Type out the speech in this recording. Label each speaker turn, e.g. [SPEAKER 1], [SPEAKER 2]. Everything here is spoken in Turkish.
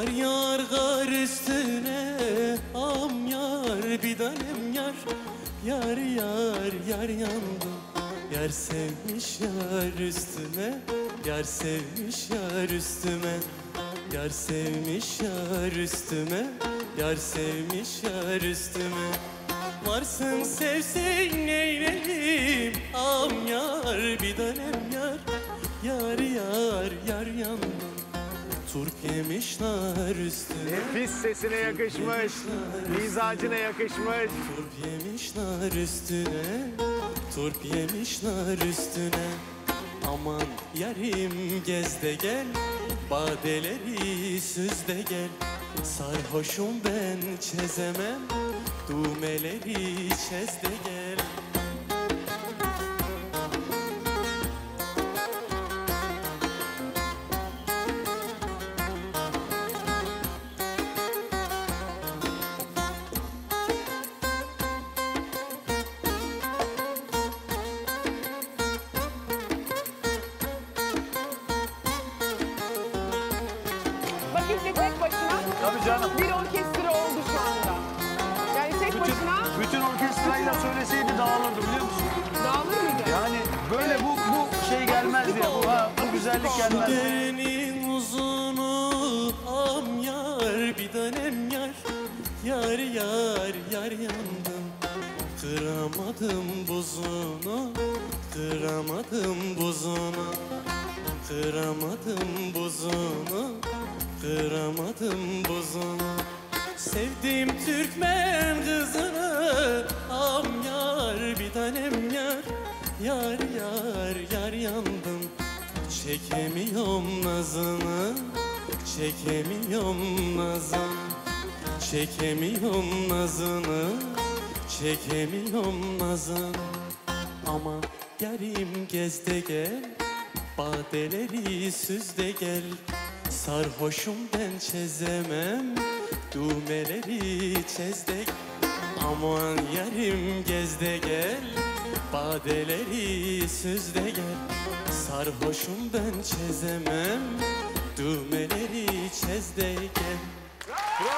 [SPEAKER 1] Kar yağar kar üstüne, am yar bir tanem yar. Yar yar yar yandım, yar sevmiş yar üstüme. Yar sevmiş yar üstüme, yar sevmiş yar üstüme. Yar sevmiş yar üstüme. Varsın sevsin eyleyim, am yar bir tanem yar. Yar yar yar yandım, turp yemişler üstüne.
[SPEAKER 2] Nefis sesine yakışmış, mizacına yakışmış.
[SPEAKER 1] Turp yemişler üstüne, turp yemişler üstüne. Aman yarim gez de gel, badeleri süz de gel. Sarhoşum ben çezemem, düğmeleri çez de gel.
[SPEAKER 3] Vakitli tek başına
[SPEAKER 2] Tabii canım.
[SPEAKER 3] bir orkestra oldu şu anda. Yani tek başına
[SPEAKER 2] Bütün orkestrayı da söyleseydi dağılırdı biliyor musun?
[SPEAKER 3] dağılır mıydı?
[SPEAKER 2] Yani böyle bu şey gelmezdi ya. Bu güzellik gelmez.
[SPEAKER 1] Derenin uzunu, am yar bir tanem yar. Yar yar yar yandım, kıramadım buzunu. Kıramadım buzunu, kıramadım buzunu. Kıramadım buzunu. Sevdiğim Türkmen kızını, am yar bir tanem yar. Yar yar yar yandım, çekemiyorum nazını. Çekemiyorum nazını, çekemiyorum nazını. Çekemiyorum nazını. Ama yarim gez de gel, badeleri süz de gel. Sarhoşum ben çezemem, düğmeleri çez de gel. Aman yarim gez de gel, badeleri süz de gel. Sarhoşum ben çezemem, düğmeleri çez de gel.